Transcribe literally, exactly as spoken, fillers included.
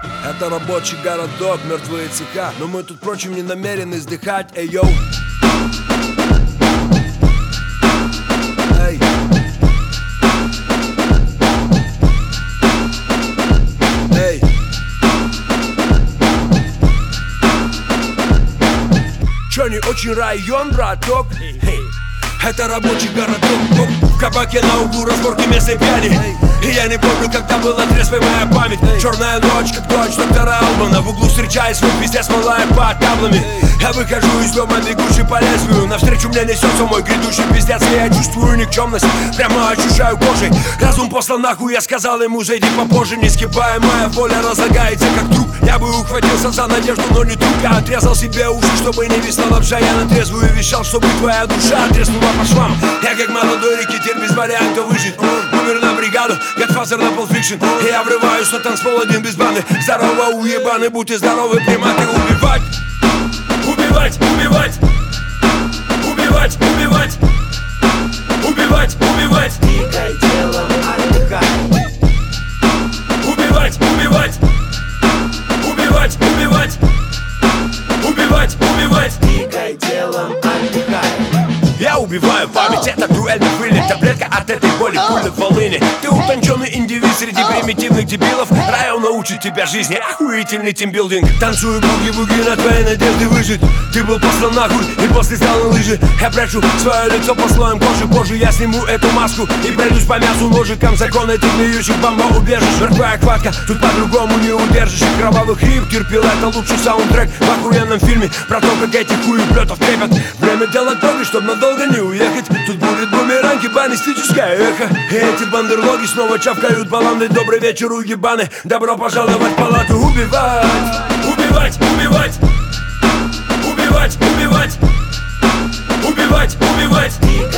Это рабочий городок, мертвые цеха, но мы тут, впрочем, не намерены вздыхать. Эй, йоу. Эй. Эй. Чё, не очень район, браток? Это рабочий городок. В кабаке на углу разборки местной пьяни. И я не помню, когда была трезвой моя память. Черная ночь, как дочь доктора Албана. В углу встречаясь, вы пиздец малая под таблами. Я выхожу из дома, бегущий по лезвию. Навстречу мне несется мой грядущий пиздец. И я чувствую никчемность, прямо ощущаю кожей. Разум послан нахуй, я сказал ему, зайди попозже. Нескипаемая воля разлагается, как труп. Я бы ухватился за надежду, но не труп. Я отрезал себе уши, чтобы не висла лапша. Я на трезвую вещал, чтобы твоя душа треснула по швам. Я как молодой рекетир без варианта выжить. Умер на бригаду, Godfather на Pulp Fiction. И я врываюсь на танцпол один без банды. Здорово, уебаны, будьте здоровы, приматы. Убивать, убивать, убивать, убивать, убивать, убивать, убивать. Двигай телом, отдыхай. Убивать, убивать, убивать, убивать, убивать, убивать. Двигай телом, отдыхай. Я убиваю память, это дуэльный вылет. Таблетка от этой боли, пуля в волыне. Ты утонченный индивид среди примитивных дебилов. Район научит тебя жизни, охуительный тимбилдинг. Танцую буги-буги на твоей надежде выжить. Ты был послан нахуй и после стал на лыжи. Я прячу свое лицо по слоям кожи. Позже я сниму эту маску и пройдусь по мясу ножиком. Закон этих гниющих бомбоубежищ. Мертвая хватка, тут по-другому не удержишь. И кровавый хрип терпел, это лучший саундтрек в охуенном фильме про то, как эти хуеплетов крепят. Время делать дороги, чтоб надолго не уехать. Тут будет бумеранг, ебанистическое эхо. И эти бандерлоги снова чавкают баланды. Добрый вечер, уебаны, добро пожаловать в палату. Убивать, убивать, убивать, убивать, убивать, убивать, убивать.